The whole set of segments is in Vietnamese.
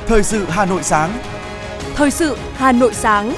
Thời sự Hà Nội sáng. Thời sự Hà Nội sáng.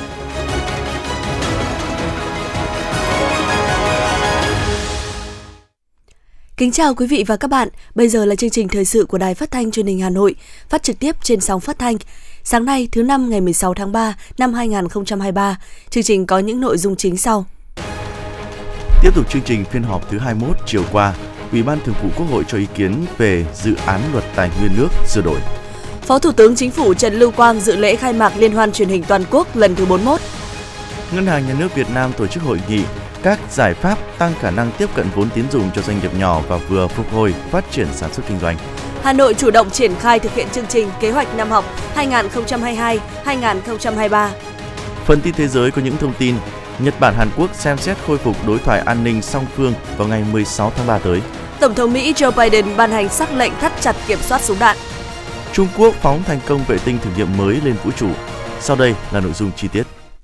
Kính chào quý vị và các bạn. Bây giờ là chương trình thời sự của Đài Phát thanh Truyền hình Hà Nội, phát trực tiếp trên sóng phát thanh. Sáng nay, thứ năm ngày 16 tháng 3 năm 2023, chương trình có những nội dung chính sau. Tiếp tục chương trình phiên họp thứ 21 chiều qua, Ủy ban Thường vụ Quốc hội cho ý kiến về dự án luật tài nguyên nước sửa đổi. Phó Thủ tướng Chính phủ Trần Lưu Quang dự lễ khai mạc Liên hoan truyền hình toàn quốc lần thứ 41. Ngân hàng Nhà nước Việt Nam tổ chức hội nghị các giải pháp tăng khả năng tiếp cận vốn tín dụng cho doanh nghiệp nhỏ và vừa phục hồi phát triển sản xuất kinh doanh. Hà Nội chủ động triển khai thực hiện chương trình kế hoạch năm học 2022-2023. Phần tin thế giới có những thông tin. Nhật Bản, Hàn Quốc xem xét khôi phục đối thoại an ninh song phương vào ngày 16 tháng 3 tới. Tổng thống Mỹ Joe Biden ban hành sắc lệnh thắt chặt kiểm soát súng đạn. Trung Quốc phóng thành công vệ tinh thử nghiệm mới lên vũ trụ. Sau đây là nội dung chi tiết.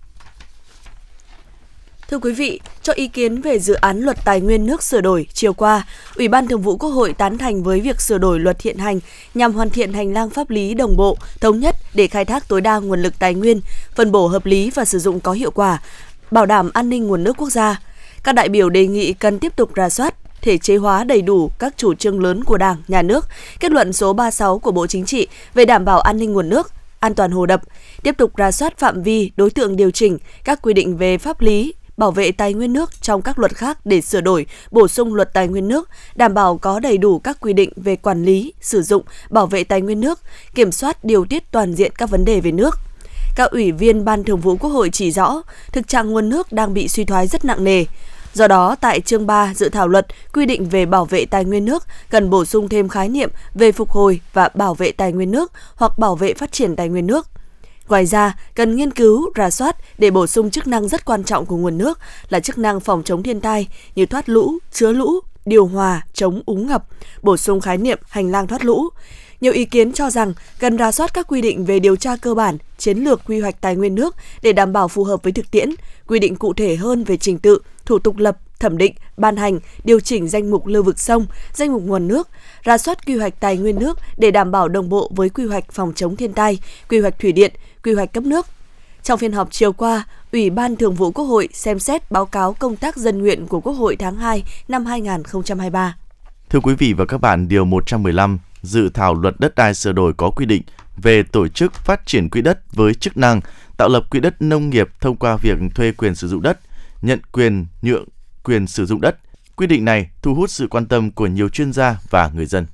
Thưa quý vị, cho ý kiến về dự án luật tài nguyên nước sửa đổi, chiều qua, Ủy ban Thường vụ Quốc hội tán thành với việc sửa đổi luật hiện hành nhằm hoàn thiện hành lang pháp lý đồng bộ, thống nhất để khai thác tối đa nguồn lực tài nguyên, phân bổ hợp lý và sử dụng có hiệu quả, bảo đảm an ninh nguồn nước quốc gia. Các đại biểu đề nghị cần tiếp tục rà soát, thể chế hóa đầy đủ các chủ trương lớn của Đảng, Nhà nước, kết luận số 36 của Bộ Chính trị về đảm bảo an ninh nguồn nước, an toàn hồ đập, tiếp tục rà soát phạm vi, đối tượng điều chỉnh, các quy định về pháp lý, bảo vệ tài nguyên nước trong các luật khác để sửa đổi, bổ sung luật tài nguyên nước, đảm bảo có đầy đủ các quy định về quản lý, sử dụng, bảo vệ tài nguyên nước, kiểm soát điều tiết toàn diện các vấn đề về nước. Các ủy viên Ban Thường vụ Quốc hội chỉ rõ, thực trạng nguồn nước đang bị suy thoái rất nặng nề. Do đó, tại chương 3 dự thảo luật quy định về bảo vệ tài nguyên nước cần bổ sung thêm khái niệm về phục hồi và bảo vệ tài nguyên nước hoặc bảo vệ phát triển tài nguyên nước. Ngoài ra, cần nghiên cứu, rà soát để bổ sung chức năng rất quan trọng của nguồn nước là chức năng phòng chống thiên tai như thoát lũ, chứa lũ, điều hòa, chống úng ngập, bổ sung khái niệm hành lang thoát lũ. Nhiều ý kiến cho rằng cần rà soát các quy định về điều tra cơ bản, chiến lược quy hoạch tài nguyên nước để đảm bảo phù hợp với thực tiễn, quy định cụ thể hơn về trình tự, thủ tục lập, thẩm định, ban hành, điều chỉnh danh mục lưu vực sông, danh mục nguồn nước, rà soát quy hoạch tài nguyên nước để đảm bảo đồng bộ với quy hoạch phòng chống thiên tai, quy hoạch thủy điện, quy hoạch cấp nước. Trong phiên họp chiều qua, Ủy ban Thường vụ Quốc hội xem xét báo cáo công tác dân nguyện của Quốc hội tháng 2 năm 2023. Thưa quý vị và các bạn, Điều 115 dự thảo luật đất đai sửa đổi có quy định về tổ chức phát triển quỹ đất với chức năng tạo lập quỹ đất nông nghiệp thông qua việc thuê quyền sử dụng đất, nhận quyền nhượng quyền sử dụng đất. Quy định này thu hút sự quan tâm của nhiều chuyên gia và người dân.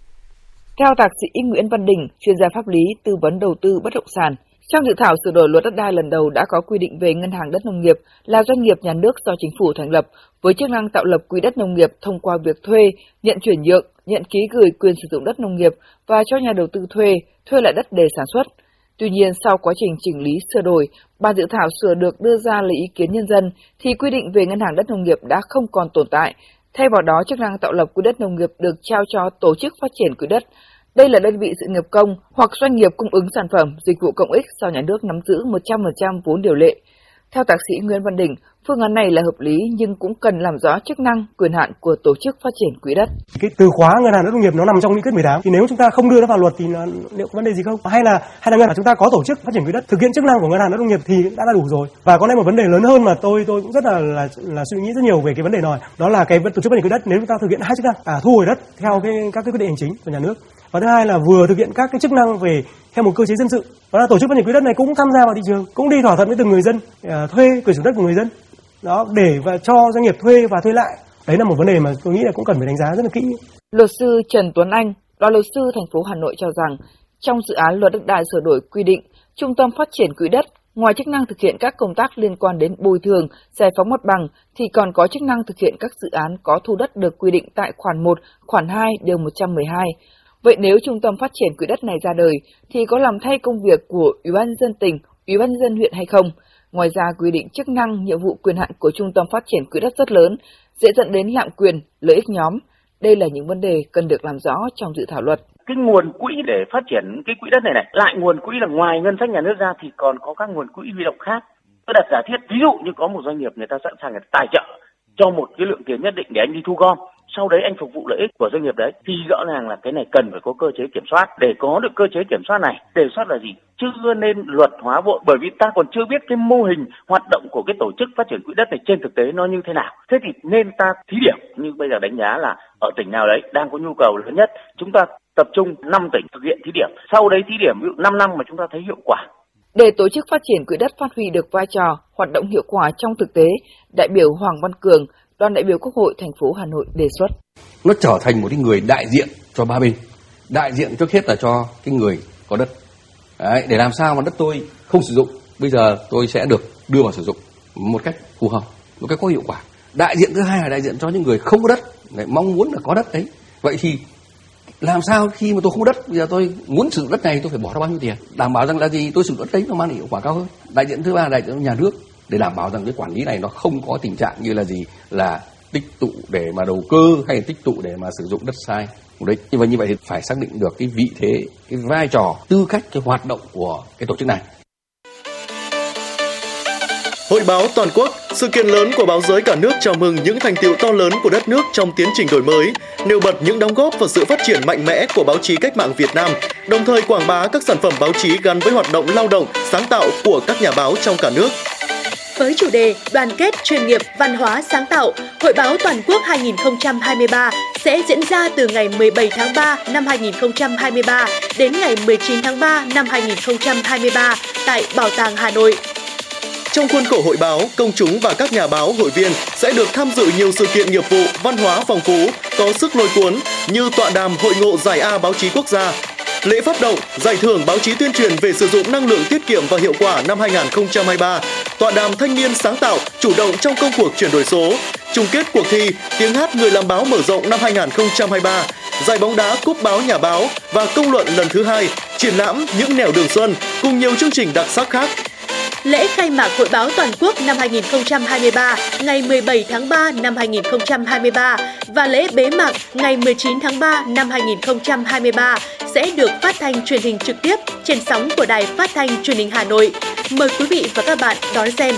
Theo Thạc sĩ Nguyễn Văn Đình, chuyên gia pháp lý tư vấn đầu tư bất động sản, trong dự thảo sửa đổi luật đất đai lần đầu đã có quy định về ngân hàng đất nông nghiệp là doanh nghiệp nhà nước do chính phủ thành lập với chức năng tạo lập quỹ đất nông nghiệp thông qua việc thuê, nhận chuyển nhượng, nhận ký gửi quyền sử dụng đất nông nghiệp và cho nhà đầu tư thuê lại đất để sản xuất. Tuy nhiên, sau quá trình chỉnh lý sửa đổi, ban dự thảo sửa được đưa ra lấy ý kiến nhân dân thì quy định về ngân hàng đất nông nghiệp đã không còn tồn tại. Thay vào đó, chức năng tạo lập quỹ đất nông nghiệp được trao cho tổ chức phát triển quỹ đất. Đây là đơn vị sự nghiệp công hoặc doanh nghiệp cung ứng sản phẩm, dịch vụ công ích do nhà nước nắm giữ 100% vốn điều lệ. Theo Thạc sĩ Nguyễn Văn Đình, phương án này là hợp lý nhưng cũng cần làm rõ chức năng, quyền hạn của tổ chức phát triển quỹ đất. Cái từ khóa ngân hàng đất nông nghiệp nó nằm trong nghị quyết 18 thì nếu chúng ta không đưa nó vào luật thì liệu có vấn đề gì không? Hay là ngân hàng chúng ta có tổ chức phát triển quỹ đất thực hiện chức năng của ngân hàng đất nông nghiệp thì đã là đủ rồi. Và có lẽ một vấn đề lớn hơn mà tôi cũng rất là suy nghĩ rất nhiều về cái vấn đề này, đó là cái tổ chức phát triển quỹ đất nếu chúng ta thực hiện hai chức năng, thu hồi đất theo các cái quyết định hành chính của nhà nước. Và thứ hai là vừa thực hiện các cái chức năng về theo một cơ chế dân sự, đó là tổ chức phát triển quỹ đất này cũng tham gia vào thị trường, cũng đi thỏa thuận với từng người dân, thuê quyền sử dụng đất của người dân, đó để và cho doanh nghiệp thuê và thuê lại. Đấy là một vấn đề mà tôi nghĩ là cũng cần phải đánh giá rất là kỹ. Luật sư Trần Tuấn Anh, đoàn luật sư thành phố Hà Nội cho rằng trong dự án luật đất đai sửa đổi quy định trung tâm phát triển quỹ đất ngoài chức năng thực hiện các công tác liên quan đến bồi thường, giải phóng mặt bằng thì còn có chức năng thực hiện các dự án có thu đất được quy định tại khoản 1, khoản 2 điều 112. Vậy nếu trung tâm phát triển quỹ đất này ra đời thì có làm thay công việc của Ủy ban nhân dân tỉnh, Ủy ban nhân dân huyện hay không? Ngoài ra, quy định chức năng, nhiệm vụ quyền hạn của trung tâm phát triển quỹ đất rất lớn, dễ dẫn đến lạm quyền, lợi ích nhóm. Đây là những vấn đề cần được làm rõ trong dự thảo luật. Cái nguồn quỹ để phát triển cái quỹ đất này, lại nguồn quỹ là ngoài ngân sách nhà nước ra thì còn có các nguồn quỹ huy động khác. Tôi đặt giả thiết ví dụ như có một doanh nghiệp người ta sẵn sàng người ta tài trợ cho một cái lượng tiền nhất định để anh đi thu gom, sau đấy anh phục vụ lợi ích của doanh nghiệp đấy, thì rõ ràng là cái này cần phải có cơ chế kiểm soát. Để có được cơ chế kiểm soát này, đề xuất là gì? Chưa nên luật hóa vội, bởi vì ta còn chưa biết cái mô hình hoạt động của cái tổ chức phát triển quỹ đất này trên thực tế nó như thế nào. Thế thì nên ta thí điểm, như bây giờ đánh giá là ở tỉnh nào đấy đang có nhu cầu lớn nhất, chúng ta tập trung 5 tỉnh thực hiện thí điểm. Sau đấy thí điểm ví dụ 5 năm mà chúng ta thấy hiệu quả. Để tổ chức phát triển quỹ đất phát huy được vai trò, hoạt động hiệu quả trong thực tế, đại biểu Hoàng Văn Cường, đoàn đại biểu Quốc hội thành phố Hà Nội đề xuất. Nó trở thành một cái người đại diện cho ba bên. Đại diện trước hết là cho cái người có đất. Đấy, để làm sao mà đất tôi không sử dụng, bây giờ tôi sẽ được đưa vào sử dụng một cách phù hợp, một cách có hiệu quả. Đại diện thứ hai là đại diện cho những người không có đất, để mong muốn là có đất đấy. Vậy thì làm sao khi mà tôi không có đất, bây giờ tôi muốn sử dụng đất này tôi phải bỏ ra bao nhiêu tiền, đảm bảo rằng là gì tôi sử dụng đất đấy nó mang lại hiệu quả cao hơn. Đại diện thứ ba là đại diện nhà nước, để đảm bảo rằng cái quản lý này nó không có tình trạng như là gì là tích tụ để mà đầu cơ hay là tích tụ để mà sử dụng đất sai mục đích. Như vậy thì phải xác định được cái vị thế, cái vai trò, tư cách, cái hoạt động của cái tổ chức này. Hội báo toàn quốc, sự kiện lớn của báo giới cả nước chào mừng những thành tựu to lớn của đất nước trong tiến trình đổi mới, nêu bật những đóng góp vào sự phát triển mạnh mẽ của báo chí cách mạng Việt Nam, đồng thời quảng bá các sản phẩm báo chí gắn với hoạt động lao động, sáng tạo của các nhà báo trong cả nước. Với chủ đề Đoàn kết, chuyên nghiệp, văn hóa, sáng tạo, Hội báo toàn quốc 2023 sẽ diễn ra từ ngày 17 tháng 3 năm 2023 đến ngày 19 tháng 3 năm 2023 tại Bảo tàng Hà Nội. Trong khuôn khổ hội báo, công chúng và các nhà báo hội viên sẽ được tham dự nhiều sự kiện nghiệp vụ, văn hóa phong phú, có sức lôi cuốn như tọa đàm Hội ngộ Giải A báo chí quốc gia, lễ phát động Giải thưởng báo chí tuyên truyền về sử dụng năng lượng tiết kiệm và hiệu quả năm 2023, tọa đàm thanh niên sáng tạo chủ động trong công cuộc chuyển đổi số, chung kết cuộc thi Tiếng hát người làm báo mở rộng năm 2023, giải bóng đá cúp báo nhà báo và công luận lần thứ 2, triển lãm Những nẻo đường xuân cùng nhiều chương trình đặc sắc khác. Lễ khai mạc Hội báo toàn quốc năm 2023 ngày 17 tháng 3 năm 2023 và lễ bế mạc ngày 19 tháng 3 năm 2023 sẽ được phát thanh truyền hình trực tiếp trên sóng của Đài Phát thanh Truyền hình Hà Nội. Mời quý vị và các bạn đón xem.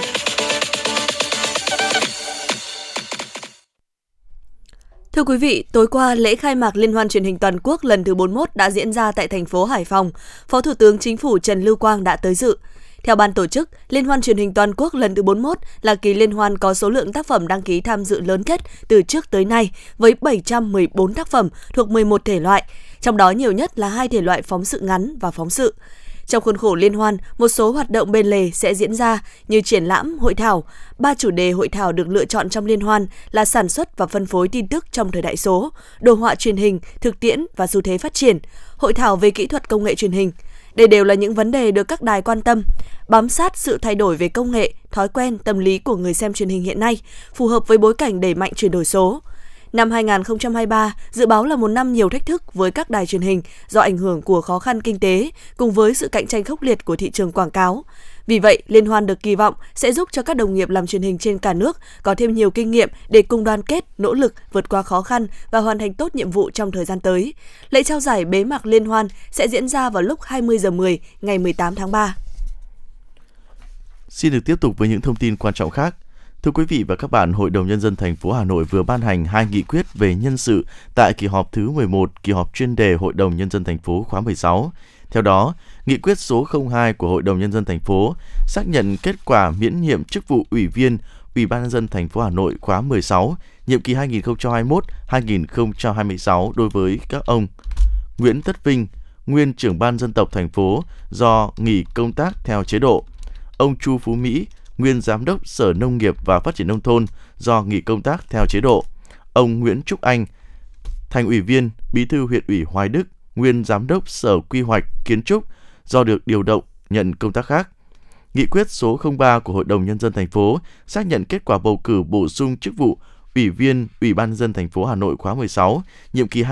Thưa quý vị, tối qua, lễ khai mạc Liên hoan truyền hình toàn quốc lần thứ 41 đã diễn ra tại thành phố Hải Phòng. Phó Thủ tướng Chính phủ Trần Lưu Quang đã tới dự. Theo ban tổ chức, Liên hoan truyền hình toàn quốc lần thứ 41 là kỳ liên hoan có số lượng tác phẩm đăng ký tham dự lớn nhất từ trước tới nay với 714 tác phẩm thuộc 11 thể loại, trong đó nhiều nhất là 2 thể loại phóng sự ngắn và phóng sự. Trong khuôn khổ liên hoan, một số hoạt động bên lề sẽ diễn ra như triển lãm, hội thảo. 3 chủ đề hội thảo được lựa chọn trong liên hoan là sản xuất và phân phối tin tức trong thời đại số, đồ họa truyền hình, thực tiễn và xu thế phát triển, hội thảo về kỹ thuật công nghệ truyền hình. Đây đều là những vấn đề được các đài quan tâm, bám sát sự thay đổi về công nghệ, thói quen, tâm lý của người xem truyền hình hiện nay, phù hợp với bối cảnh đẩy mạnh chuyển đổi số. Năm 2023 dự báo là một năm nhiều thách thức với các đài truyền hình do ảnh hưởng của khó khăn kinh tế cùng với sự cạnh tranh khốc liệt của thị trường quảng cáo. Vì vậy, liên hoan được kỳ vọng sẽ giúp cho các đồng nghiệp làm truyền hình trên cả nước có thêm nhiều kinh nghiệm để cùng đoàn kết, nỗ lực vượt qua khó khăn và hoàn thành tốt nhiệm vụ trong thời gian tới. Lễ trao giải bế mạc liên hoan sẽ diễn ra vào lúc 20:10 ngày 18 tháng 3. Xin được tiếp tục với những thông tin quan trọng khác. Thưa quý vị và các bạn, Hội đồng Nhân dân thành phố Hà Nội vừa ban hành 2 nghị quyết về nhân sự tại kỳ họp thứ 11, kỳ họp chuyên đề Hội đồng Nhân dân thành phố khóa 16. Theo đó, nghị quyết số 02 của Hội đồng Nhân dân thành phố xác nhận kết quả miễn nhiệm chức vụ Ủy viên Ủy ban Nhân dân thành phố Hà Nội khóa 16, nhiệm kỳ 2021-2026 đối với các ông Nguyễn Tất Vinh, nguyên trưởng ban dân tộc thành phố do nghỉ công tác theo chế độ, ông Chu Phú Mỹ, nguyên giám đốc Sở Nông nghiệp và Phát triển nông thôn do nghỉ công tác theo chế độ, ông Nguyễn Trúc Anh, thành ủy viên, bí thư huyện ủy Hoài Đức, nguyên giám đốc Sở Quy hoạch Kiến trúc do được điều động nhận công tác khác. Nghị quyết số 03 của Hội đồng Nhân dân thành phố xác nhận kết quả bầu cử bổ sung chức vụ Ủy viên Ủy ban Nhân dân thành phố Hà Nội khóa 16, nhiệm kỳ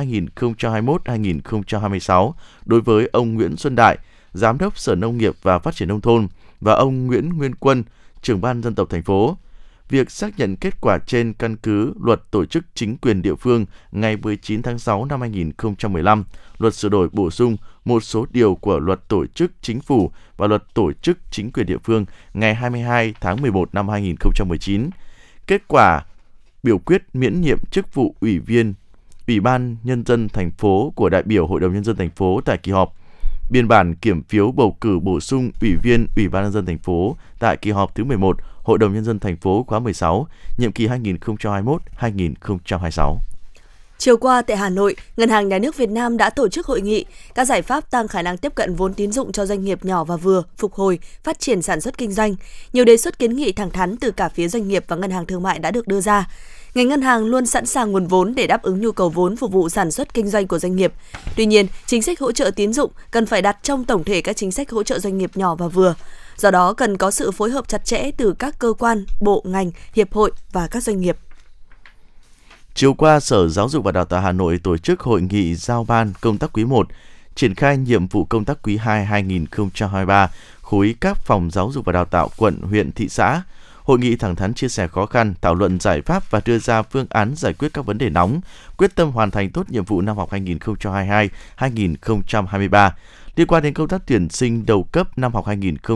2021-2026 đối với ông Nguyễn Xuân Đại, giám đốc Sở Nông nghiệp và Phát triển nông thôn và ông Nguyễn Nguyên Quân, trưởng ban dân tộc thành phố. Việc xác nhận kết quả trên căn cứ Luật Tổ chức Chính quyền địa phương ngày 19 tháng 6 năm 2015, Luật sửa đổi bổ sung một số điều của Luật Tổ chức Chính phủ và Luật Tổ chức Chính quyền địa phương ngày 22 tháng 11 năm 2019. Kết quả biểu quyết miễn nhiệm chức vụ Ủy viên Ủy ban Nhân dân thành phố của đại biểu Hội đồng Nhân dân thành phố tại kỳ họp. Biên bản kiểm phiếu bầu cử bổ sung Ủy viên Ủy ban Nhân dân thành phố tại kỳ họp thứ 11 Hội đồng Nhân dân thành phố khóa 16, nhiệm kỳ 2021-2026. Chiều qua tại Hà Nội, Ngân hàng Nhà nước Việt Nam đã tổ chức hội nghị các giải pháp tăng khả năng tiếp cận vốn tín dụng cho doanh nghiệp nhỏ và vừa, phục hồi, phát triển sản xuất kinh doanh. Nhiều đề xuất kiến nghị thẳng thắn từ cả phía doanh nghiệp và ngân hàng thương mại đã được đưa ra. Ngành ngân hàng luôn sẵn sàng nguồn vốn để đáp ứng nhu cầu vốn phục vụ sản xuất kinh doanh của doanh nghiệp. Tuy nhiên, chính sách hỗ trợ tín dụng cần phải đặt trong tổng thể các chính sách hỗ trợ doanh nghiệp nhỏ và vừa. Do đó, cần có sự phối hợp chặt chẽ từ các cơ quan, bộ, ngành, hiệp hội và các doanh nghiệp. Chiều qua, Sở Giáo dục và Đào tạo Hà Nội tổ chức hội nghị giao ban công tác quý 1, triển khai nhiệm vụ công tác quý 2 2023 khối các phòng giáo dục và đào tạo quận, huyện, thị xã. Hội nghị thẳng thắn chia sẻ khó khăn, thảo luận giải pháp và đưa ra phương án giải quyết các vấn đề nóng, quyết tâm hoàn thành tốt nhiệm vụ năm học 2022-2023. Liên quan đến công tác tuyển sinh đầu cấp năm học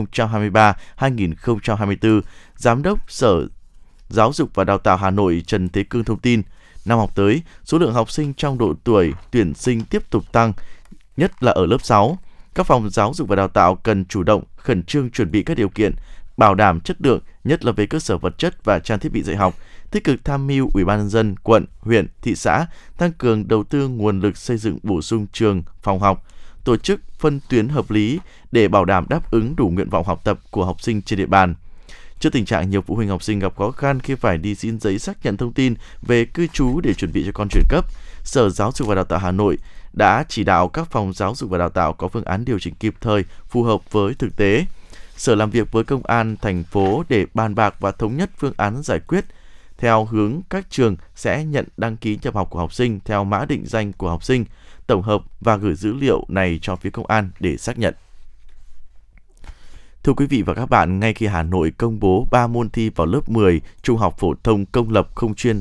2023-2024, Giám đốc Sở Giáo dục và Đào tạo Hà Nội Trần Thế Cương thông tin, năm học tới, số lượng học sinh trong độ tuổi tuyển sinh tiếp tục tăng, nhất là ở lớp 6. Các phòng giáo dục và đào tạo cần chủ động, khẩn trương chuẩn bị các điều kiện, bảo đảm chất lượng, nhất là về cơ sở vật chất và trang thiết bị dạy học, tích cực tham mưu Ủy ban Nhân dân quận, huyện, thị xã tăng cường đầu tư nguồn lực xây dựng bổ sung trường, phòng học, tổ chức phân tuyến hợp lý để bảo đảm đáp ứng đủ nguyện vọng học tập của học sinh trên địa bàn. Trước tình trạng nhiều phụ huynh học sinh gặp khó khăn khi phải đi xin giấy xác nhận thông tin về cư trú để chuẩn bị cho con chuyển cấp, Sở Giáo dục và Đào tạo Hà Nội đã chỉ đạo các phòng giáo dục và đào tạo có phương án điều chỉnh kịp thời, phù hợp với thực tế. Sở làm việc với Công an thành phố để bàn bạc và thống nhất phương án giải quyết theo hướng các trường sẽ nhận đăng ký nhập học của học sinh theo mã định danh của học sinh, tổng hợp và gửi dữ liệu này cho phía công an để xác nhận. Thưa quý vị và các bạn, ngay khi Hà Nội công bố 3 môn thi vào lớp 10 Trung học phổ thông công lập không chuyên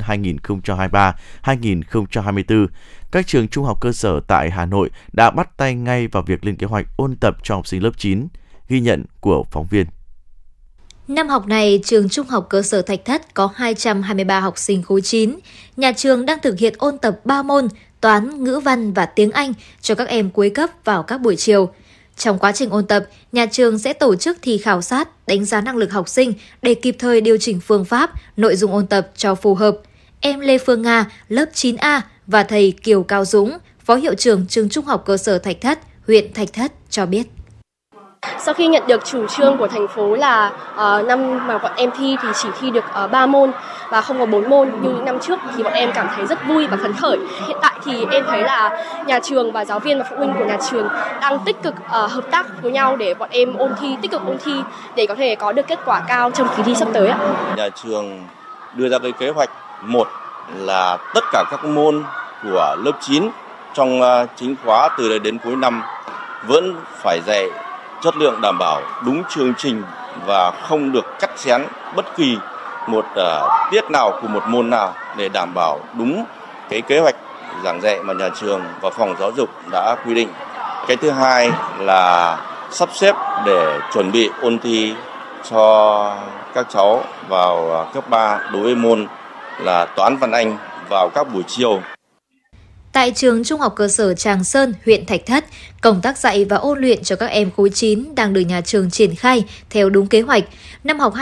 2023-2024, các trường trung học cơ sở tại Hà Nội đã bắt tay ngay vào việc lên kế hoạch ôn tập cho học sinh lớp 9. Ghi nhận của phóng viên. Năm học này, trường Trung học cơ sở Thạch Thất có 223 học sinh khối 9. Nhà trường đang thực hiện ôn tập 3 môn toán, ngữ văn và tiếng Anh cho các em cuối cấp vào các buổi chiều. Trong quá trình ôn tập, nhà trường sẽ tổ chức thi khảo sát, đánh giá năng lực học sinh để kịp thời điều chỉnh phương pháp, nội dung ôn tập cho phù hợp. Em Lê Phương Nga, lớp 9A và thầy Kiều Cao Dũng, Phó Hiệu trưởng trường Trung học cơ sở Thạch Thất, huyện Thạch Thất cho biết. Sau khi nhận được chủ trương của thành phố là năm mà bọn em thi thì chỉ thi được 3 môn và không có 4 môn như những năm trước thì bọn em cảm thấy rất vui và phấn khởi. Hiện tại thì em thấy là nhà trường và giáo viên và phụ huynh của nhà trường đang tích cực hợp tác với nhau để bọn em tích cực ôn thi để có thể có được kết quả cao trong kỳ thi sắp tới ạ. Nhà trường đưa ra cái kế hoạch, một là tất cả các môn của lớp 9 trong chính khóa từ đây đến cuối năm vẫn phải dạy chất lượng đảm bảo đúng chương trình và không được cắt xén bất kỳ một tiết nào của một môn nào để đảm bảo đúng cái kế hoạch giảng dạy mà nhà trường và phòng giáo dục đã quy định. Cái thứ hai là sắp xếp để chuẩn bị ôn thi cho các cháu vào cấp 3 đối với môn là toán văn Anh vào các buổi chiều. Tại trường Trung học cơ sở Tràng Sơn, huyện Thạch Thất, công tác dạy và ôn luyện cho các em khối 9 đang được nhà trường triển khai theo đúng kế hoạch. Năm học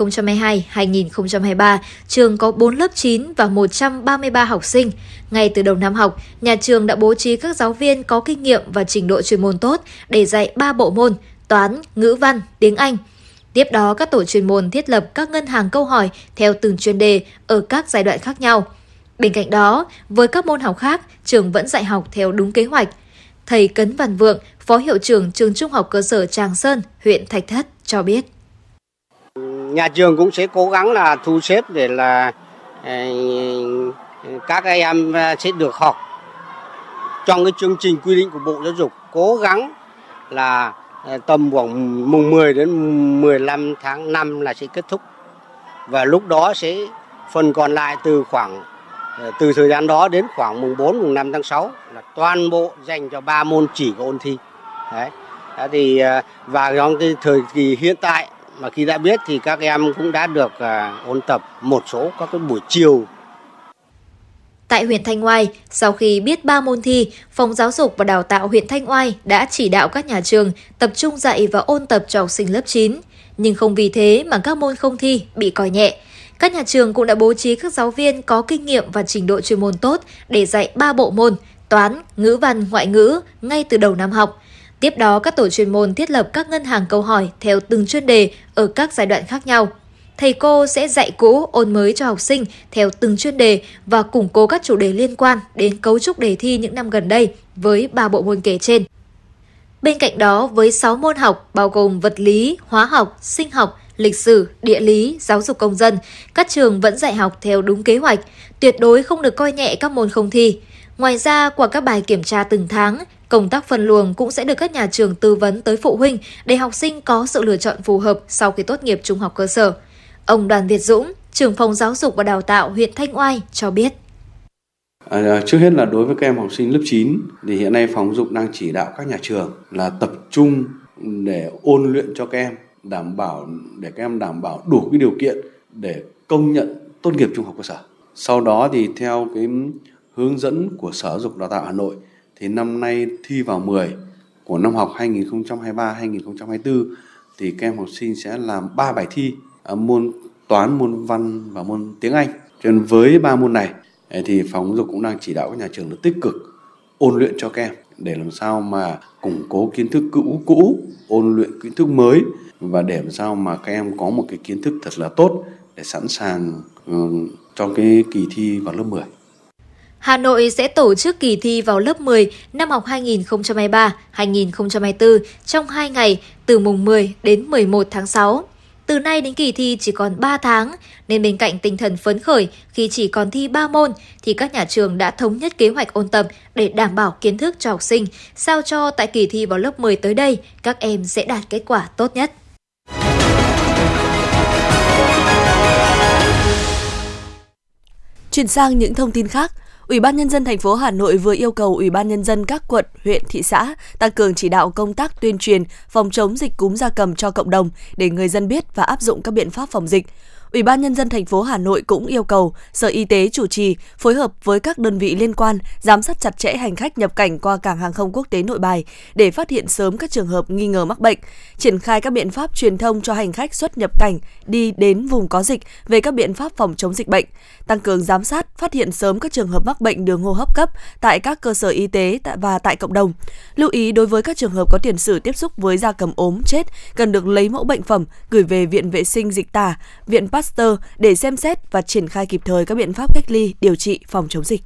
2022-2023, trường có 4 lớp 9 và 133 học sinh. Ngay từ đầu năm học, nhà trường đã bố trí các giáo viên có kinh nghiệm và trình độ chuyên môn tốt để dạy 3 bộ môn toán, ngữ văn, tiếng Anh. Tiếp đó, các tổ chuyên môn thiết lập các ngân hàng câu hỏi theo từng chuyên đề ở các giai đoạn khác nhau. Bên cạnh đó, với các môn học khác, trường vẫn dạy học theo đúng kế hoạch. Thầy Cấn Văn Vượng, Phó Hiệu trưởng trường Trung học cơ sở Tràng Sơn, huyện Thạch Thất cho biết. Nhà trường cũng sẽ cố gắng là thu xếp để là các em sẽ được học trong cái chương trình quy định của Bộ Giáo dục, cố gắng là tầm khoảng mùng 10 đến 15 tháng 5 là sẽ kết thúc. Và lúc đó sẽ phần còn lại từ thời gian đó đến khoảng mùng 4, mùng 5 tháng 6 là toàn bộ dành cho 3 môn chỉ có ôn thi. Đấy. Thì và trong cái thời kỳ hiện tại mà khi đã biết thì các em cũng đã được ôn tập một số các cái buổi chiều. Tại huyện Thanh Oai, sau khi biết 3 môn thi, Phòng Giáo dục và Đào tạo huyện Thanh Oai đã chỉ đạo các nhà trường tập trung dạy và ôn tập cho học sinh lớp 9. Nhưng không vì thế mà các môn không thi bị coi nhẹ. Các nhà trường cũng đã bố trí các giáo viên có kinh nghiệm và trình độ chuyên môn tốt để dạy 3 bộ môn toán, ngữ văn, ngoại ngữ ngay từ đầu năm học. Tiếp đó, các tổ chuyên môn thiết lập các ngân hàng câu hỏi theo từng chuyên đề ở các giai đoạn khác nhau. Thầy cô sẽ dạy cũ, ôn mới cho học sinh theo từng chuyên đề và củng cố các chủ đề liên quan đến cấu trúc đề thi những năm gần đây với 3 bộ môn kể trên. Bên cạnh đó, với 6 môn học bao gồm vật lý, hóa học, sinh học, lịch sử, địa lý, giáo dục công dân, các trường vẫn dạy học theo đúng kế hoạch, tuyệt đối không được coi nhẹ các môn không thi. Ngoài ra, qua các bài kiểm tra từng tháng, công tác phân luồng cũng sẽ được các nhà trường tư vấn tới phụ huynh để học sinh có sự lựa chọn phù hợp sau khi tốt nghiệp trung học cơ sở. Ông Đoàn Việt Dũng, trưởng phòng giáo dục và đào tạo huyện Thanh Oai cho biết. Trước hết là đối với các em học sinh lớp 9 thì hiện nay phòng giáo dục đang chỉ đạo các nhà trường là tập trung để ôn luyện cho các em, để các em đảm bảo đủ cái điều kiện để công nhận tốt nghiệp trung học cơ sở. Sau đó thì theo cái hướng dẫn của Sở Giáo dục Đào tạo Hà Nội thì năm nay thi vào 10 của năm học 2023-2024 thì các em học sinh sẽ làm 3 bài thi môn toán, môn văn và môn tiếng Anh. Cho nên với 3 môn này thì phòng giáo dục cũng đang chỉ đạo các nhà trường là tích cực ôn luyện cho các em để làm sao mà củng cố kiến thức cũ, ôn luyện kiến thức mới và để làm sao mà các em có một cái kiến thức thật là tốt để sẵn sàng cho cái kỳ thi vào lớp 10. Hà Nội sẽ tổ chức kỳ thi vào lớp 10 năm học 2023-2024 trong 2 ngày từ mùng 10 đến 11 tháng 6. Từ nay đến kỳ thi chỉ còn 3 tháng, nên bên cạnh tinh thần phấn khởi khi chỉ còn thi 3 môn, thì các nhà trường đã thống nhất kế hoạch ôn tập để đảm bảo kiến thức cho học sinh, sao cho tại kỳ thi vào lớp 10 tới đây, các em sẽ đạt kết quả tốt nhất. Chuyển sang những thông tin khác, Ủy ban Nhân dân thành phố Hà Nội vừa yêu cầu Ủy ban Nhân dân các quận, huyện, thị xã tăng cường chỉ đạo công tác tuyên truyền phòng chống dịch cúm gia cầm cho cộng đồng để người dân biết và áp dụng các biện pháp phòng dịch. Ủy ban Nhân dân thành phố Hà Nội cũng yêu cầu Sở Y tế chủ trì phối hợp với các đơn vị liên quan giám sát chặt chẽ hành khách nhập cảnh qua cảng hàng không quốc tế Nội Bài để phát hiện sớm các trường hợp nghi ngờ mắc bệnh, triển khai các biện pháp truyền thông cho hành khách xuất nhập cảnh đi đến vùng có dịch về các biện pháp phòng chống dịch bệnh, tăng cường giám sát, phát hiện sớm các trường hợp mắc bệnh đường hô hấp cấp tại các cơ sở y tế và tại cộng đồng. Lưu ý đối với các trường hợp có tiền sử tiếp xúc với gia cầm ốm chết cần được lấy mẫu bệnh phẩm gửi về Viện Vệ sinh Dịch tả, Viện Pasteur để xem xét và triển khai kịp thời các biện pháp cách ly, điều trị, phòng chống dịch.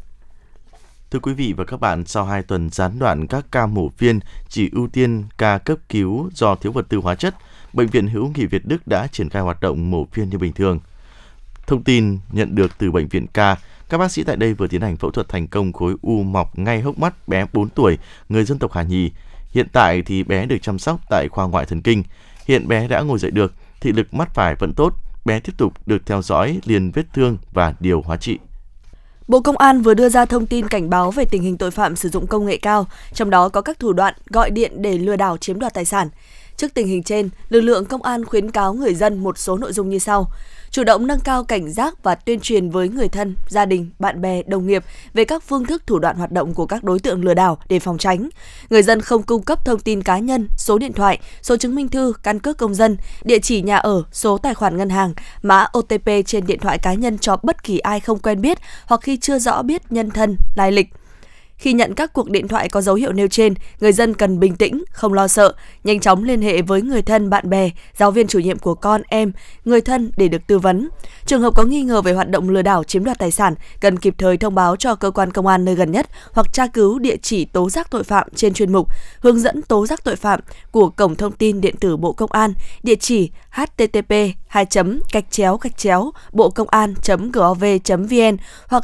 Thưa quý vị và các bạn, sau 2 tuần gián đoạn các ca mổ phiên chỉ ưu tiên ca cấp cứu do thiếu vật tư hóa chất, Bệnh viện Hữu nghị Việt Đức đã triển khai hoạt động mổ phiên như bình thường. Thông tin nhận được từ Bệnh viện K, các bác sĩ tại đây vừa tiến hành phẫu thuật thành công khối u mọc ngay hốc mắt bé 4 tuổi, người dân tộc Hà Nhì. Hiện tại thì bé được chăm sóc tại khoa ngoại thần kinh. Hiện bé đã ngồi dậy được, thị lực mắt phải vẫn tốt. Bé tiếp tục được theo dõi liền vết thương và điều hóa trị. Bộ Công an vừa đưa ra thông tin cảnh báo về tình hình tội phạm sử dụng công nghệ cao, trong đó có các thủ đoạn gọi điện để lừa đảo chiếm đoạt tài sản. Trước tình hình trên, lực lượng công an khuyến cáo người dân một số nội dung như sau: chủ động nâng cao cảnh giác và tuyên truyền với người thân, gia đình, bạn bè, đồng nghiệp về các phương thức thủ đoạn hoạt động của các đối tượng lừa đảo để phòng tránh. Người dân không cung cấp thông tin cá nhân, số điện thoại, số chứng minh thư, căn cước công dân, địa chỉ nhà ở, số tài khoản ngân hàng, mã OTP trên điện thoại cá nhân cho bất kỳ ai không quen biết hoặc khi chưa rõ biết nhân thân, lai lịch. Khi nhận các cuộc điện thoại có dấu hiệu nêu trên, người dân cần bình tĩnh, không lo sợ, nhanh chóng liên hệ với người thân, bạn bè, giáo viên chủ nhiệm của con, em, người thân để được tư vấn. Trường hợp có nghi ngờ về hoạt động lừa đảo chiếm đoạt tài sản, cần kịp thời thông báo cho cơ quan công an nơi gần nhất hoặc tra cứu địa chỉ tố giác tội phạm trên chuyên mục hướng dẫn tố giác tội phạm của Cổng Thông tin Điện tử Bộ Công an, địa chỉ http://bocongan.gov.vn hoặc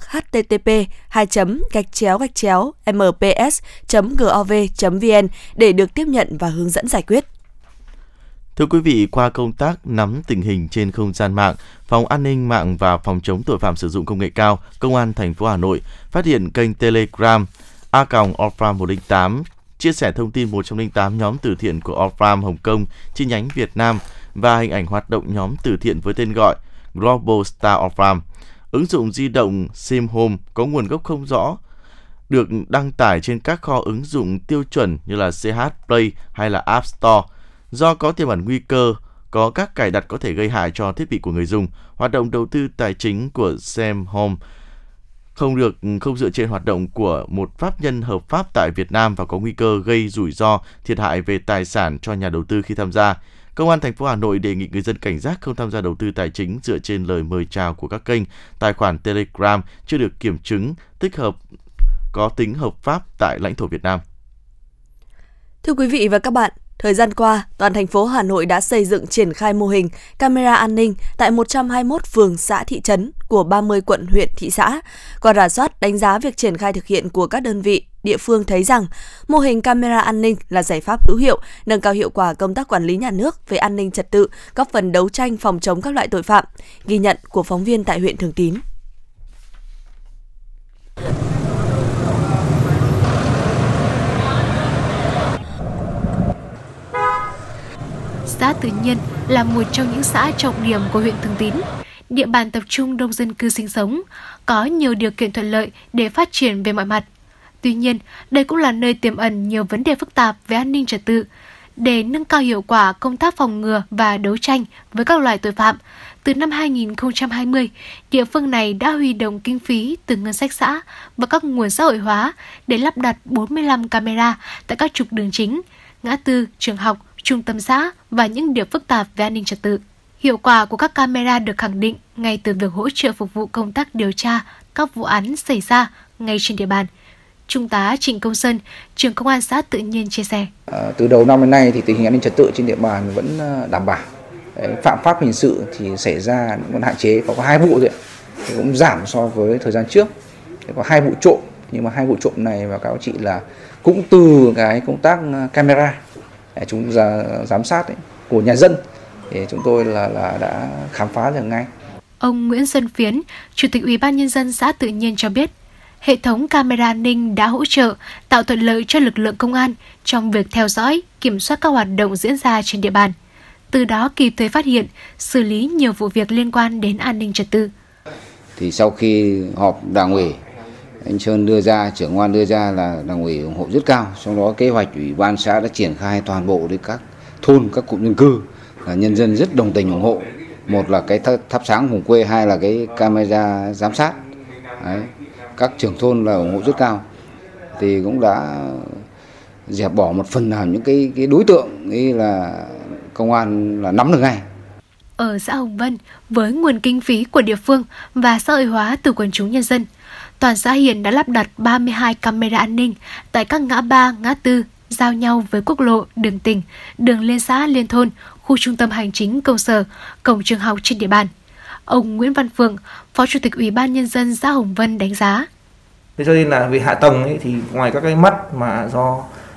http://mps.gov.vn để được tiếp nhận và hướng dẫn giải quyết. Thưa quý vị, qua công tác nắm tình hình trên không gian mạng, Phòng An ninh mạng và Phòng chống tội phạm sử dụng công nghệ cao, Công an thành phố Hà Nội phát hiện kênh Telegram @Orphan108 chia sẻ thông tin 108 nhóm từ thiện của Orphan Hồng Kông chi nhánh Việt Nam và hình ảnh hoạt động nhóm từ thiện với tên gọi Global Star Orphan. Ứng dụng di động SIM Home có nguồn gốc không rõ, được đăng tải trên các kho ứng dụng tiêu chuẩn như là CH Play hay là App Store. Do có tiềm ẩn nguy cơ có các cài đặt có thể gây hại cho thiết bị của người dùng, hoạt động đầu tư tài chính của SIM Home không dựa trên hoạt động của một pháp nhân hợp pháp tại Việt Nam và có nguy cơ gây rủi ro, thiệt hại về tài sản cho nhà đầu tư khi tham gia. Công an thành phố Hà Nội đề nghị người dân cảnh giác không tham gia đầu tư tài chính dựa trên lời mời chào của các kênh, tài khoản Telegram chưa được kiểm chứng, tích hợp có tính hợp pháp tại lãnh thổ Việt Nam. Thưa quý vị và các bạn, thời gian qua, toàn thành phố Hà Nội đã xây dựng triển khai mô hình camera an ninh tại 121 phường, xã, thị trấn của 30 quận, huyện, thị xã. Qua rà soát, đánh giá việc triển khai thực hiện của các đơn vị, địa phương thấy rằng mô hình camera an ninh là giải pháp hữu hiệu, nâng cao hiệu quả công tác quản lý nhà nước về an ninh trật tự, góp phần đấu tranh phòng chống các loại tội phạm. Ghi nhận của phóng viên tại huyện Thường Tín. Xã Tự Nhiên là một trong những xã trọng điểm của huyện Thường Tín. Địa bàn tập trung đông dân cư sinh sống, có nhiều điều kiện thuận lợi để phát triển về mọi mặt. Tuy nhiên, đây cũng là nơi tiềm ẩn nhiều vấn đề phức tạp về an ninh trật tự. Để nâng cao hiệu quả công tác phòng ngừa và đấu tranh với các loại tội phạm, từ năm 2020, địa phương này đã huy động kinh phí từ ngân sách xã và các nguồn xã hội hóa để lắp đặt 45 camera tại các trục đường chính, ngã tư, trường học, trung tâm xã và những điểm phức tạp về an ninh trật tự. Hiệu quả của các camera được khẳng định ngay từ việc hỗ trợ phục vụ công tác điều tra các vụ án xảy ra ngay trên địa bàn. Trung tá Trịnh Công Sơn, trưởng công an xã Tự Nhiên chia sẻ. Từ đầu năm đến nay thì tình hình an ninh trật tự trên địa bàn vẫn đảm bảo. Phạm pháp hình sự thì xảy ra vẫn hạn chế, có 2 vụ rồi, thì cũng giảm so với thời gian trước. Có 2 vụ trộm, nhưng mà 2 vụ trộm này và các chị là cũng từ cái công tác camera chúng giám sát của nhà dân thì chúng tôi là đã khám phá được ngay. Ông Nguyễn Xuân Phiến, Chủ tịch Ủy ban Nhân dân xã Tự Nhiên cho biết, hệ thống camera an ninh đã hỗ trợ tạo thuận lợi cho lực lượng công an trong việc theo dõi, kiểm soát các hoạt động diễn ra trên địa bàn. Từ đó kịp thời phát hiện, xử lý nhiều vụ việc liên quan đến an ninh trật tự. Thì sau khi họp Đảng ủy, anh Sơn đưa ra, trưởng công an đưa ra là Đảng ủy ủng hộ rất cao. Trong đó kế hoạch Ủy ban xã đã triển khai toàn bộ đến các thôn, các cụm dân cư, là nhân dân rất đồng tình ủng hộ. Một là cái thắp sáng vùng quê, hai là cái camera giám sát. Đấy. Các trưởng thôn là ủng hộ rất cao. Thì cũng đã dẹp bỏ một phần nào những cái đối tượng ấy là công an là nắm được ngay. Ở xã Hồng Vân, với nguồn kinh phí của địa phương và xã hội hóa từ quần chúng nhân dân, toàn xã hiện đã lắp đặt 32 camera an ninh tại các ngã ba, ngã tư, giao nhau với quốc lộ, đường tỉnh, đường liên xã, liên thôn, khu trung tâm hành chính, công sở, cổng trường học trên địa bàn. Ông Nguyễn Văn Phượng, Phó Chủ tịch Ủy ban Nhân dân xã Hồng Vân đánh giá. Thế cho nên là về hạ tầng ấy, thì ngoài các cái mắt mà do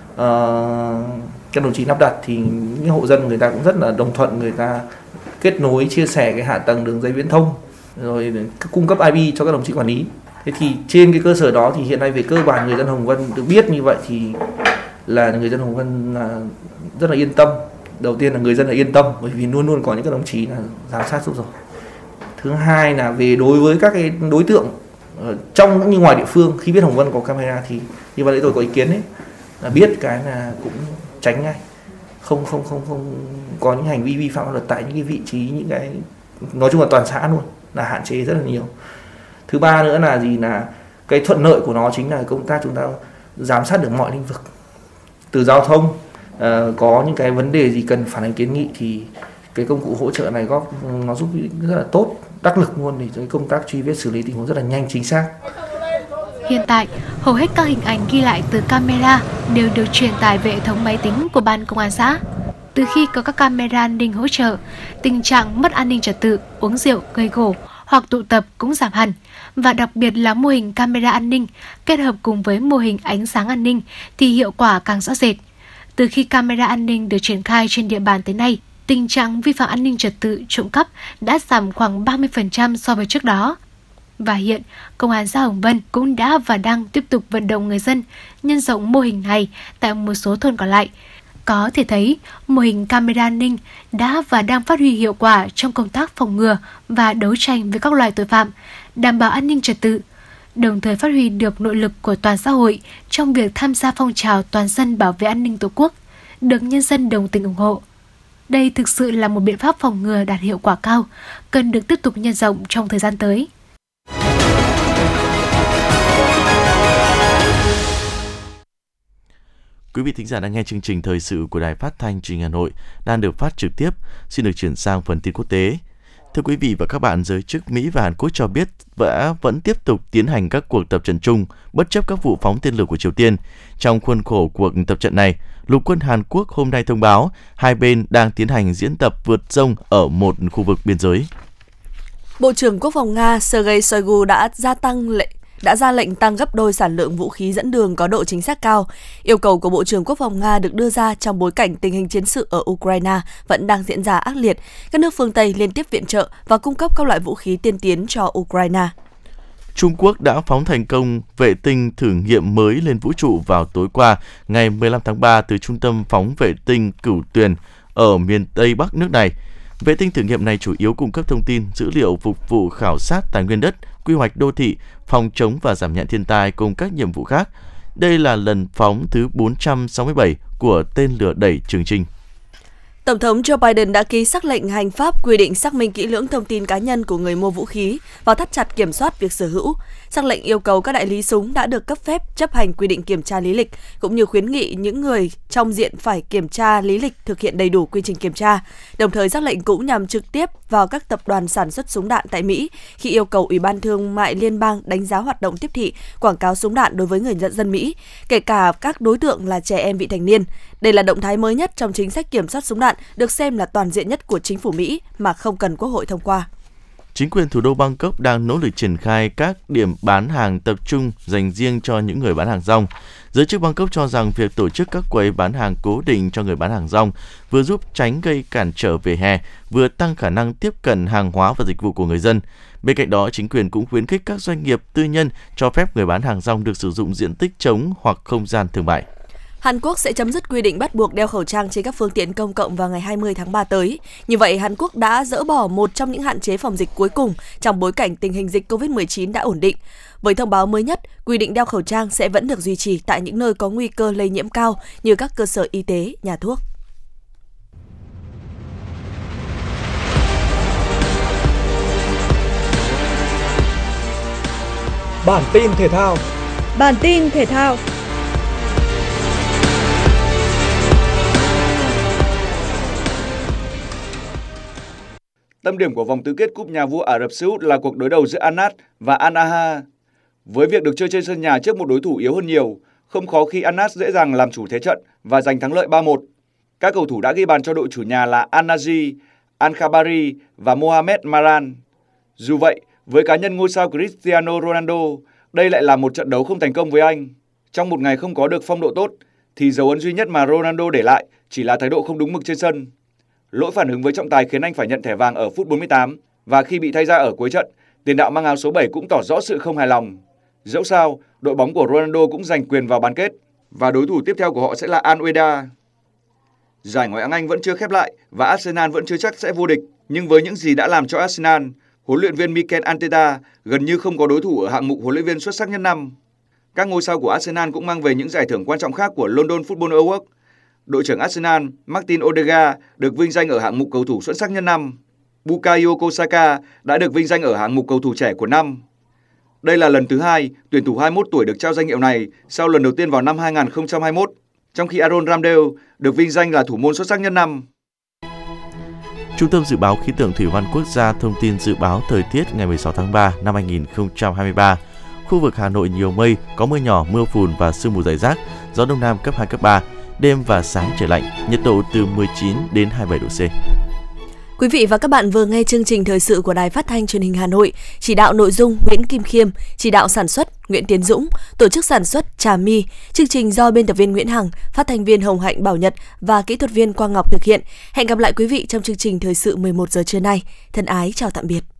các đồng chí lắp đặt thì những hộ dân người ta cũng rất là đồng thuận, người ta kết nối, chia sẻ cái hạ tầng đường dây viễn thông, rồi cung cấp IP cho các đồng chí quản lý. Thế thì trên cái cơ sở đó thì hiện nay về cơ bản người dân Hồng Vân được biết như vậy thì là người dân Hồng Vân là rất là yên tâm. Đầu tiên là người dân là yên tâm bởi vì luôn luôn có những các đồng chí là giám sát giúp rồi. Thứ hai là về đối với các cái đối tượng trong cũng như ngoài địa phương, khi biết Hồng Vân có camera thì như vậy tôi có ý kiến đấy là biết cái là cũng tránh ngay, không có những hành vi vi phạm pháp luật tại những cái vị trí, những cái nói chung là toàn xã luôn là hạn chế rất là nhiều. Thứ ba nữa là gì, là cái thuận lợi của nó chính là công tác chúng ta giám sát được mọi lĩnh vực, từ giao thông, có những cái vấn đề gì cần phản ánh kiến nghị thì cái công cụ hỗ trợ này nó giúp rất là tốt, đắc lực luôn để cái công tác truy vết xử lý tình huống rất là nhanh, chính xác. Hiện tại, hầu hết các hình ảnh ghi lại từ camera đều được truyền tải về hệ thống máy tính của ban công an xã. Từ khi có các camera an ninh hỗ trợ, tình trạng mất an ninh trật tự, uống rượu, gây gổ hoặc tụ tập cũng giảm hẳn. Và đặc biệt là mô hình camera an ninh kết hợp cùng với mô hình ánh sáng an ninh thì hiệu quả càng rõ rệt. Từ khi camera an ninh được triển khai trên địa bàn tới nay, tình trạng vi phạm an ninh trật tự, trộm cắp đã giảm khoảng 30% so với trước đó. Và hiện, Công an xã Hồng Vân cũng đã và đang tiếp tục vận động người dân nhân rộng mô hình này tại một số thôn còn lại. Có thể thấy, mô hình camera an ninh đã và đang phát huy hiệu quả trong công tác phòng ngừa và đấu tranh với các loại tội phạm, đảm bảo an ninh trật tự, đồng thời phát huy được nội lực của toàn xã hội trong việc tham gia phong trào toàn dân bảo vệ an ninh Tổ quốc, được nhân dân đồng tình ủng hộ. Đây thực sự là một biện pháp phòng ngừa đạt hiệu quả cao, cần được tiếp tục nhân rộng trong thời gian tới. Quý vị thính giả đang nghe chương trình thời sự của Đài Phát thanh Truyền hình Hà Nội đang được phát trực tiếp. Xin được chuyển sang phần tin quốc tế. Thưa quý vị và các bạn, giới chức Mỹ và Hàn Quốc cho biết vẫn tiếp tục tiến hành các cuộc tập trận chung bất chấp các vụ phóng tên lửa của Triều Tiên. Trong khuôn khổ cuộc tập trận này, Lục quân Hàn Quốc hôm nay thông báo hai bên đang tiến hành diễn tập vượt rông ở một khu vực biên giới. Bộ trưởng Quốc phòng Nga Sergei Shoigu đã ra lệnh tăng gấp đôi sản lượng vũ khí dẫn đường có độ chính xác cao. Yêu cầu của Bộ trưởng Quốc phòng Nga được đưa ra trong bối cảnh tình hình chiến sự ở Ukraine vẫn đang diễn ra ác liệt. Các nước phương Tây liên tiếp viện trợ và cung cấp các loại vũ khí tiên tiến cho Ukraine. Trung Quốc đã phóng thành công vệ tinh thử nghiệm mới lên vũ trụ vào tối qua, ngày 15 tháng 3 từ trung tâm phóng vệ tinh Cửu Tuyền ở miền Tây Bắc nước này. Vệ tinh thử nghiệm này chủ yếu cung cấp thông tin, dữ liệu phục vụ khảo sát tài nguyên đất, quy hoạch đô thị, phòng chống và giảm nhẹ thiên tai cùng các nhiệm vụ khác. Đây là lần phóng thứ 467 của tên lửa đẩy Trường Chinh. Tổng thống Joe Biden đã ký sắc lệnh hành pháp quy định xác minh kỹ lưỡng thông tin cá nhân của người mua vũ khí và thắt chặt kiểm soát việc sở hữu. Sắc lệnh yêu cầu các đại lý súng đã được cấp phép chấp hành quy định kiểm tra lý lịch, cũng như khuyến nghị những người trong diện phải kiểm tra lý lịch thực hiện đầy đủ quy trình kiểm tra. Đồng thời, sắc lệnh cũng nhằm trực tiếp vào các tập đoàn sản xuất súng đạn tại Mỹ khi yêu cầu Ủy ban Thương mại Liên bang đánh giá hoạt động tiếp thị, quảng cáo súng đạn đối với người dân Mỹ, kể cả các đối tượng là trẻ em vị thành niên. Đây là động thái mới nhất trong chính sách kiểm soát súng đạn, được xem là toàn diện nhất của chính phủ Mỹ mà không cần Quốc hội thông qua. Chính quyền thủ đô Bangkok đang nỗ lực triển khai các điểm bán hàng tập trung dành riêng cho những người bán hàng rong. Giới chức Bangkok cho rằng việc tổ chức các quầy bán hàng cố định cho người bán hàng rong vừa giúp tránh gây cản trở vỉa hè, vừa tăng khả năng tiếp cận hàng hóa và dịch vụ của người dân. Bên cạnh đó, chính quyền cũng khuyến khích các doanh nghiệp tư nhân cho phép người bán hàng rong được sử dụng diện tích trống hoặc không gian thương mại. Hàn Quốc sẽ chấm dứt quy định bắt buộc đeo khẩu trang trên các phương tiện công cộng vào ngày 20 tháng 3 tới. Như vậy, Hàn Quốc đã dỡ bỏ một trong những hạn chế phòng dịch cuối cùng trong bối cảnh tình hình dịch COVID-19 đã ổn định. Với thông báo mới nhất, quy định đeo khẩu trang sẽ vẫn được duy trì tại những nơi có nguy cơ lây nhiễm cao như các cơ sở y tế, nhà thuốc. Bản tin thể thao. Tâm điểm của vòng tứ kết Cúp Nhà vua Ả Rập Xê Út là cuộc đối đầu giữa Al-Nassr và Al-Ahly. Với việc được chơi trên sân nhà trước một đối thủ yếu hơn nhiều, không khó khi Al-Nassr dễ dàng làm chủ thế trận và giành thắng lợi 3-1. Các cầu thủ đã ghi bàn cho đội chủ nhà là Al-Naji, Al-Khabari và Mohamed Maran. Dù vậy, với cá nhân ngôi sao Cristiano Ronaldo, đây lại là một trận đấu không thành công với anh. Trong một ngày không có được phong độ tốt, thì dấu ấn duy nhất mà Ronaldo để lại chỉ là thái độ không đúng mực trên sân. Lỗi phản ứng với trọng tài khiến anh phải nhận thẻ vàng ở phút 48 và khi bị thay ra ở cuối trận, tiền đạo mang áo số 7 cũng tỏ rõ sự không hài lòng. Dẫu sao, đội bóng của Ronaldo cũng giành quyền vào bán kết và đối thủ tiếp theo của họ sẽ là Al Wehda. Giải Ngoại hạng Anh vẫn chưa khép lại và Arsenal vẫn chưa chắc sẽ vô địch, nhưng với những gì đã làm cho Arsenal, huấn luyện viên Mikel Arteta gần như không có đối thủ ở hạng mục huấn luyện viên xuất sắc nhất năm. Các ngôi sao của Arsenal cũng mang về những giải thưởng quan trọng khác của London Football Award. Đội trưởng Arsenal Martin Odegaard được vinh danh ở hạng mục cầu thủ xuất sắc nhất năm. Bukayo Saka đã được vinh danh ở hạng mục cầu thủ trẻ của năm. Đây là lần thứ hai tuyển thủ 21 tuổi được trao danh hiệu này sau lần đầu tiên vào năm 2021, trong khi Aaron Ramsdale được vinh danh là thủ môn xuất sắc nhất năm. Trung tâm Dự báo Khí tượng Thủy văn Quốc gia thông tin dự báo thời tiết ngày 16 tháng 3 năm 2023. Khu vực Hà Nội nhiều mây, có mưa nhỏ, mưa phùn và sương mù rải rác, gió Đông Nam cấp 2, cấp 3. Đêm và sáng trời lạnh, nhiệt độ từ 19 đến 27 độ C. Quý vị và các bạn vừa nghe chương trình thời sự của Đài Phát thanh Truyền hình Hà Nội. Chỉ đạo nội dung Nguyễn Kim Khiêm, chỉ đạo sản xuất Nguyễn Tiến Dũng, tổ chức sản xuất Trà My. Chương trình do biên tập viên Nguyễn Hằng, phát thanh viên Hồng Hạnh Bảo Nhật và kỹ thuật viên Quang Ngọc thực hiện. Hẹn gặp lại quý vị trong chương trình thời sự 11 giờ trưa nay. Thân ái chào tạm biệt.